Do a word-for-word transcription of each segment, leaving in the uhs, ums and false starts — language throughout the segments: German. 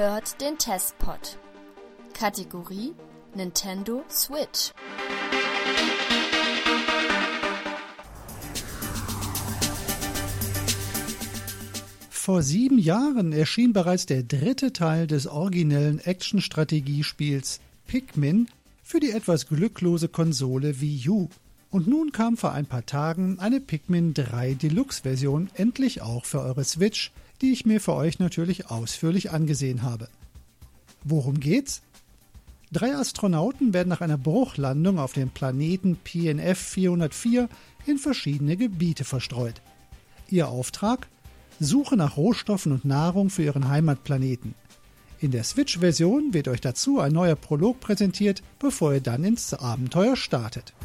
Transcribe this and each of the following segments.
hört den Testpod. Kategorie Nintendo Switch. Vor sieben Jahren erschien bereits der dritte Teil des originellen Action-Strategiespiels Pikmin für die etwas glücklose Konsole Wii U. Und nun kam vor ein paar Tagen eine Pikmin drei Deluxe-Version endlich auch für eure Switch, die ich mir für euch natürlich ausführlich angesehen habe. Worum geht's? Drei Astronauten werden nach einer Bruchlandung auf dem Planeten P N F vierhundertvier in verschiedene Gebiete verstreut. Ihr Auftrag? Suche nach Rohstoffen und Nahrung für ihren Heimatplaneten. In der Switch-Version wird euch dazu ein neuer Prolog präsentiert, bevor ihr dann ins Abenteuer startet.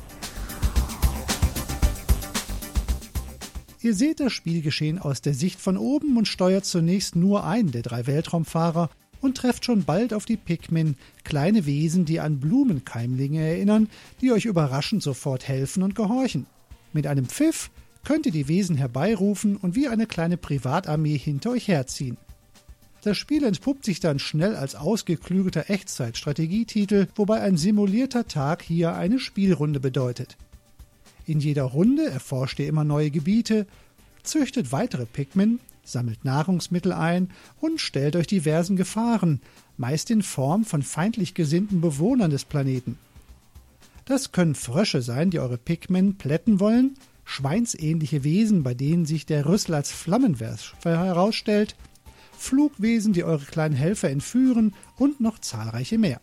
Ihr seht das Spielgeschehen aus der Sicht von oben und steuert zunächst nur einen der drei Weltraumfahrer und trefft schon bald auf die Pikmin, kleine Wesen, die an Blumenkeimlinge erinnern, die euch überraschend sofort helfen und gehorchen. Mit einem Pfiff könnt ihr die Wesen herbeirufen und wie eine kleine Privatarmee hinter euch herziehen. Das Spiel entpuppt sich dann schnell als ausgeklügelter Echtzeit-Strategietitel, wobei ein simulierter Tag hier eine Spielrunde bedeutet. In jeder Runde erforscht ihr immer neue Gebiete, züchtet weitere Pikmin, sammelt Nahrungsmittel ein und stellt euch diversen Gefahren, meist in Form von feindlich gesinnten Bewohnern des Planeten. Das können Frösche sein, die eure Pikmin plätten wollen, schweinsähnliche Wesen, bei denen sich der Rüssel als Flammenwerfer herausstellt, Flugwesen, die eure kleinen Helfer entführen und noch zahlreiche mehr.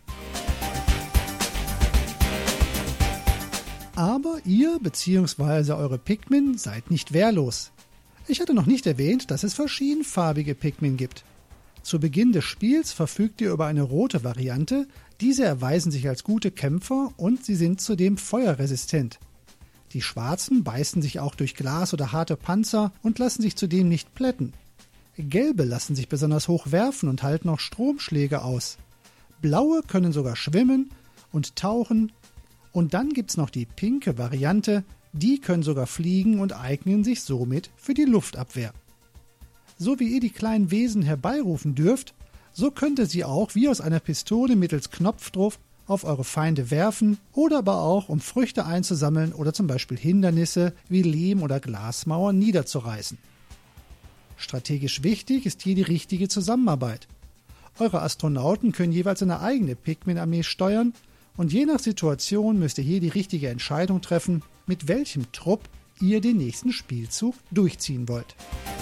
Aber ihr bzw. eure Pikmin seid nicht wehrlos. Ich hatte noch nicht erwähnt, dass es verschiedenfarbige Pikmin gibt. Zu Beginn des Spiels verfügt ihr über eine rote Variante, diese erweisen sich als gute Kämpfer und sie sind zudem feuerresistent. Die schwarzen beißen sich auch durch Glas oder harte Panzer und lassen sich zudem nicht plätten. Gelbe lassen sich besonders hoch werfen und halten auch Stromschläge aus. Blaue können sogar schwimmen und tauchen. Und dann gibt's noch die pinke Variante, die können sogar fliegen und eignen sich somit für die Luftabwehr. So wie ihr die kleinen Wesen herbeirufen dürft, so könnt ihr sie auch wie aus einer Pistole mittels Knopfdruck auf eure Feinde werfen oder aber auch, um Früchte einzusammeln oder zum Beispiel Hindernisse wie Lehm- oder Glasmauern niederzureißen. Strategisch wichtig ist hier die richtige Zusammenarbeit. Eure Astronauten können jeweils eine eigene Pikmin-Armee steuern und je nach Situation müsst ihr hier die richtige Entscheidung treffen, mit welchem Trupp ihr den nächsten Spielzug durchziehen wollt.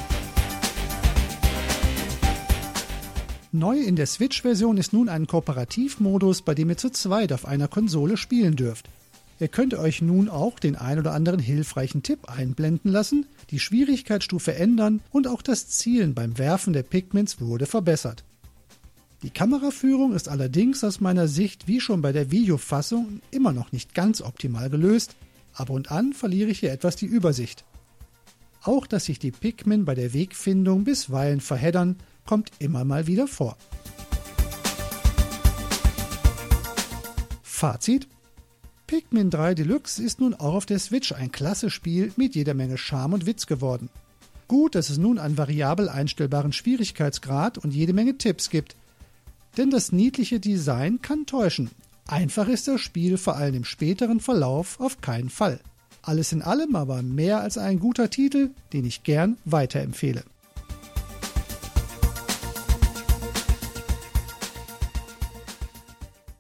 Neu in der Switch-Version ist nun ein Kooperativmodus, bei dem ihr zu zweit auf einer Konsole spielen dürft. Ihr könnt euch nun auch den ein oder anderen hilfreichen Tipp einblenden lassen, die Schwierigkeitsstufe ändern und auch das Zielen beim Werfen der Pikmins wurde verbessert. Die Kameraführung ist allerdings aus meiner Sicht wie schon bei der Videofassung immer noch nicht ganz optimal gelöst, ab und an verliere ich hier etwas die Übersicht. Auch dass sich die Pikmin bei der Wegfindung bisweilen verheddern, kommt immer mal wieder vor. Fazit: Pikmin drei Deluxe ist nun auch auf der Switch ein klasse Spiel mit jeder Menge Charme und Witz geworden. Gut, dass es nun einen variabel einstellbaren Schwierigkeitsgrad und jede Menge Tipps gibt. Denn das niedliche Design kann täuschen. Einfach ist das Spiel vor allem im späteren Verlauf auf keinen Fall. Alles in allem aber mehr als ein guter Titel, den ich gern weiterempfehle.